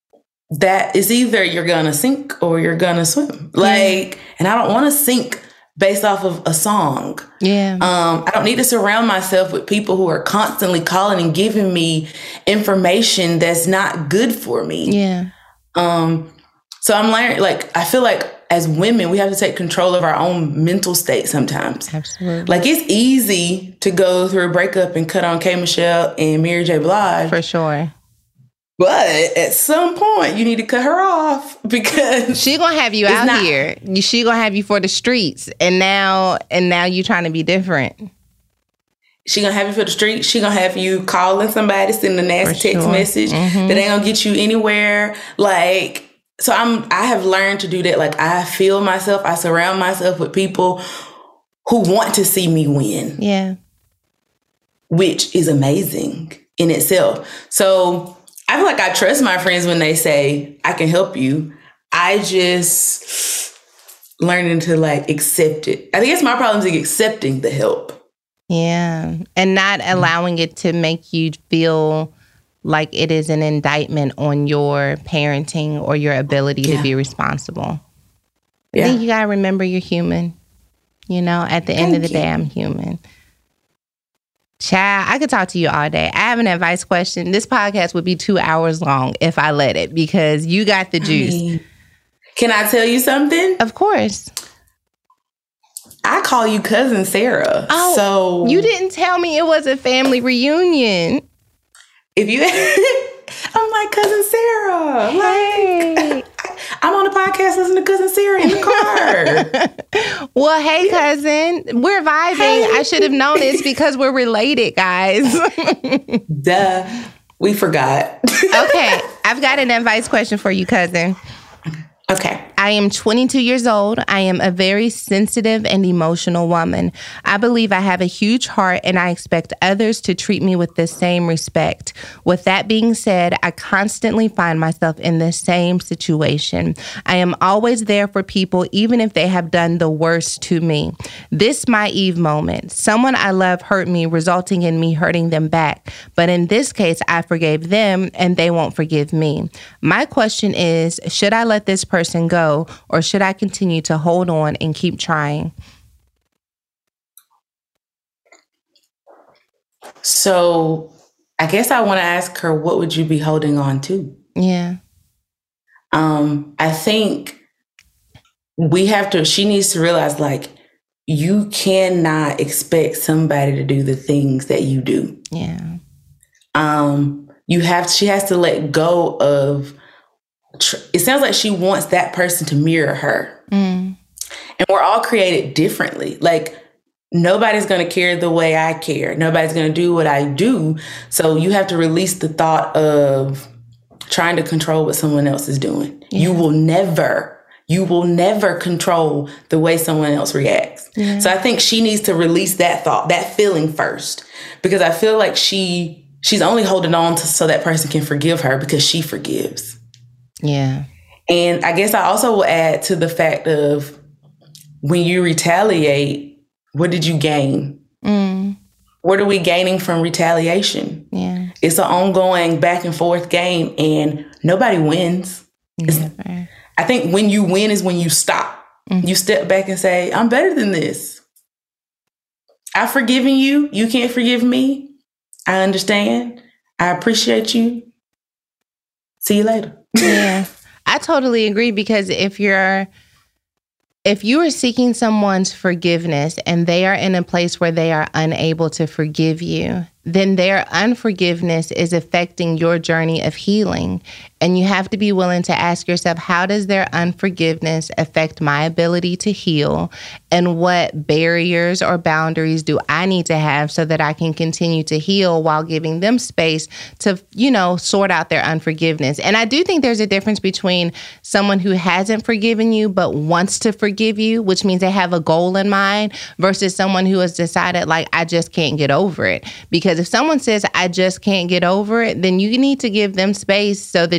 that is either you're going to sink or you're going to swim. Like, and I don't want to sink based off of a song. Yeah. Um, I don't need to surround myself with people who are constantly calling and giving me information that's not good for me. Yeah. Um, so I'm learning, like, I feel like as women, we have to take control of our own mental state sometimes. Absolutely. Like, it's easy to go through a breakup and cut on K. Michelle and Mary J. Blige. For sure. But at some point, you need to cut her off because she gonna have you out not, here. She gonna have you for the streets, and now and now you trying to be different. She gonna have you for the streets. She gonna have you calling somebody, sending a nasty text message mm-hmm. that ain't gonna get you anywhere. Like, so I'm. I have learned to do that. Like, I feel myself. I surround myself with people who want to see me win. Yeah, which is amazing in itself. So. I feel like I trust my friends when they say, I can help you. I just learning to like accept it. I think it's my problem is accepting the help. Yeah. And not allowing it to make you feel like it is an indictment on your parenting or your ability yeah. to be responsible. Yeah. I think you got to remember you're human. You know, at the end Thank of the you. day, I'm human. Child, I could talk to you all day. I have an advice question. This podcast would be two hours long if I let it because you got the juice. I mean, can I tell you something? Of course. I call you Cousin Sarah. Oh, so you didn't tell me it was a family reunion. If you, I'm like Cousin Sarah. Hey. Like, I'm on the podcast listening to Cousin Sarah in the car. Well, hey, cousin. We're vibing. Hey. I should have known it's because we're related, guys. Duh. We forgot. Okay. I've got an advice question for you, cousin. Okay. I am twenty-two years old. I am a very sensitive and emotional woman. I believe I have a huge heart and I expect others to treat me with the same respect. With that being said, I constantly find myself in the same situation. I am always there for people, even if they have done the worst to me. This my Eve moment. Someone I love hurt me, resulting in me hurting them back. But in this case, I forgave them and they won't forgive me. My question is, should I let this person go? Or should I continue to hold on and keep trying? So I guess I want to ask her, what would you be holding on to? Yeah. Um, I think we have to, she needs to realize, like, you cannot expect somebody to do the things that you do. Yeah. Um, you have, she has to let go of, it sounds like she wants that person to mirror her. Mm. And we're all created differently. Like, nobody's going to care the way I care. Nobody's going to do what I do. So you have to release the thought of trying to control what someone else is doing. Yeah. You will never, you will never control the way someone else reacts. Yeah. So I think she needs to release that thought, that feeling first, because I feel like she, she's only holding on to so that person can forgive her because she forgives. Yeah. And I guess I also will add to the fact of when you retaliate, what did you gain? Mm. What are we gaining from retaliation? Yeah. It's an ongoing back and forth game and nobody wins. I think when you win is when you stop. Mm. You step back and say, I'm better than this. I've forgiven you. You can't forgive me. I understand. I appreciate you. See you later. Yeah, I totally agree, because if you're if you are seeking someone's forgiveness and they are in a place where they are unable to forgive you, then their unforgiveness is affecting your journey of healing. And you have to be willing to ask yourself, how does their unforgiveness affect my ability to heal? And what barriers or boundaries do I need to have so that I can continue to heal while giving them space to, you know, sort out their unforgiveness? And I do think there's a difference between someone who hasn't forgiven you but wants to forgive you, which means they have a goal in mind, versus someone who has decided, like, I just can't get over it. Because if someone says, I just can't get over it, then you need to give them space so that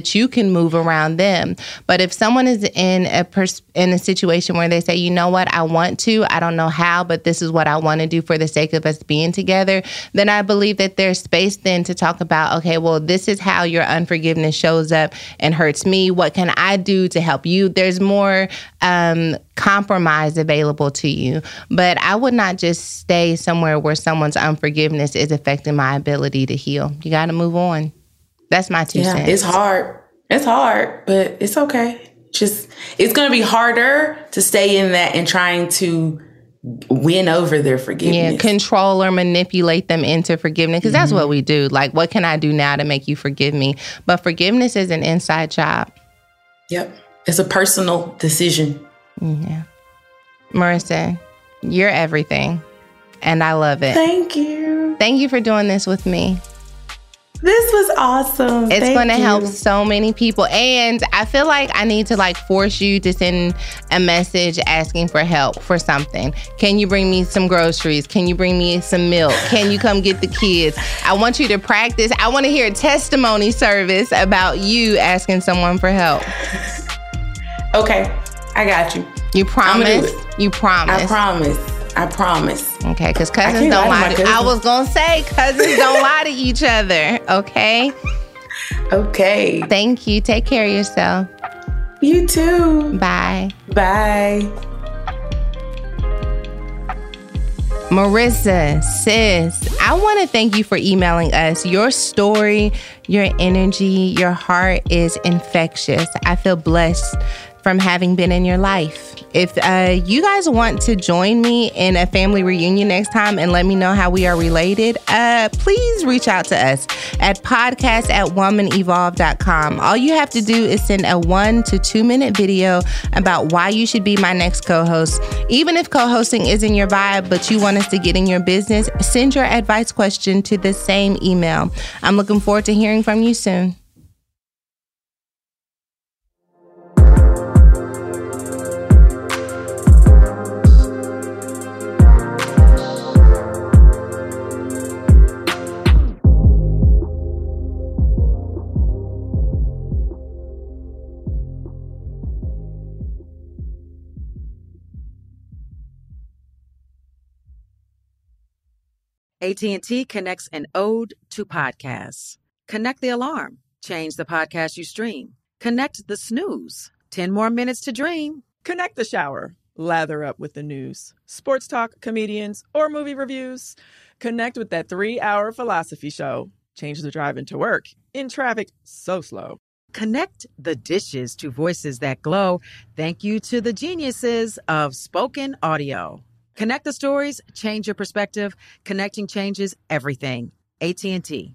that you can move around them. But if someone is in a pers- in a situation where they say, you know what, I want to, I don't know how, but this is what I want to do for the sake of us being together, then I believe that there's space then to talk about, okay, well, this is how your unforgiveness shows up and hurts me. What can I do to help you? There's more um, compromise available to you. But I would not just stay somewhere where someone's unforgiveness is affecting my ability to heal. You got to move on. That's my two yeah, cents. It's hard. It's hard, but it's okay. Just, it's going to be harder to stay in that and trying to win over their forgiveness. Yeah, control or manipulate them into forgiveness, because mm-hmm. that's what we do. Like, what can I do now to make you forgive me? But forgiveness is an inside job. Yep. It's a personal decision. Yeah. Marissa, you're everything, and I love it. Thank you. Thank you for doing this with me. This was awesome. It's going to you. help so many people. And I feel like I need to like force you to send a message asking for help for something. Can you bring me some groceries? Can you bring me some milk? Can you come get the kids? I want you to practice. I want to hear a testimony service about you asking someone for help. Okay. I got you. You promise? You promise? I promise. I promise. Okay, because cousins don't lie to, I was going to say, cousins don't lie to each other, okay? Okay. Thank you. Take care of yourself. You too. Bye. Bye. Marissa, sis, I want to thank you for emailing us. Your story, your energy, your heart is infectious. I feel blessed from having been in your life. If uh, you guys want to join me in a family reunion next time and let me know how we are related, uh, please reach out to us at podcast at woman evolve dot com. All you have to do is send a one to two minute video about why you should be my next co-host. Even if co-hosting isn't your vibe, but you want us to get in your business, send your advice question to the same email. I'm looking forward to hearing from you soon. A T and T connects an ode to podcasts. Connect the alarm. Change the podcast you stream. Connect the snooze. ten more minutes to dream. Connect the shower. Lather up with the news. Sports talk, comedians, or movie reviews. Connect with that three-hour philosophy show. Change the drive into work in traffic so slow. Connect the dishes to voices that glow. Thank you to the geniuses of spoken audio. Connect the stories, change your perspective. Connecting changes everything. A T and T.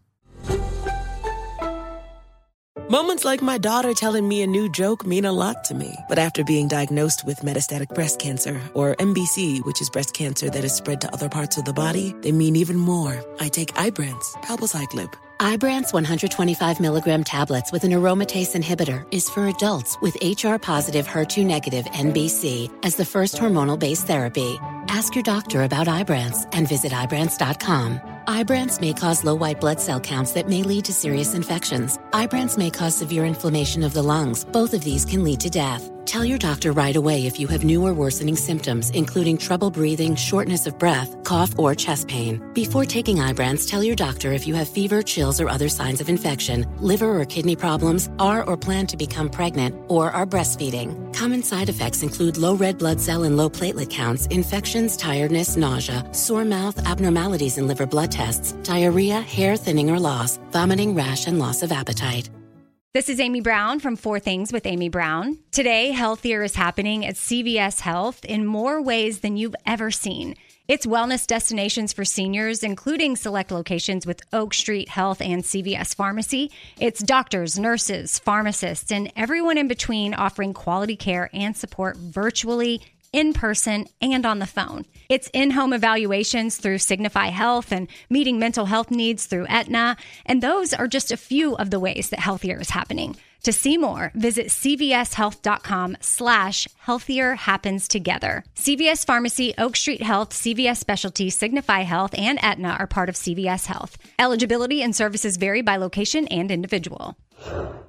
Moments like my daughter telling me a new joke mean a lot to me. But after being diagnosed with metastatic breast cancer, or M B C, which is breast cancer that has spread to other parts of the body, they mean even more. I take Ibrance, palbociclib. Ibrance one hundred twenty-five milligram tablets with an aromatase inhibitor is for adults with H R-positive, H E R two negative M B C as the first hormonal-based therapy. Ask your doctor about Ibrance and visit Ibrance dot com. Ibrance may cause low white blood cell counts that may lead to serious infections. Ibrance may cause severe inflammation of the lungs. Both of these can lead to death. Tell your doctor right away if you have new or worsening symptoms, including trouble breathing, shortness of breath, cough, or chest pain. Before taking Ibrance, tell your doctor if you have fever, chills, or other signs of infection, liver or kidney problems, are or plan to become pregnant, or are breastfeeding. Common side effects include low red blood cell and low platelet counts, infections, tiredness, nausea, sore mouth, abnormalities in liver blood tests, diarrhea, hair thinning or loss, vomiting, rash, and loss of appetite. This is Amy Brown from Four Things with Amy Brown. Today, healthier is happening at C V S Health in more ways than you've ever seen. It's wellness destinations for seniors, including select locations with Oak Street Health and C V S Pharmacy. It's doctors, nurses, pharmacists, and everyone in between offering quality care and support virtually, in person, and on the phone. It's in-home evaluations through Signify Health and meeting mental health needs through Aetna. And those are just a few of the ways that healthier is happening. To see more, visit cvshealth.com slash healthier happens together. C V S Pharmacy, Oak Street Health, C V S Specialty, Signify Health, and Aetna are part of C V S Health. Eligibility and services vary by location and individual.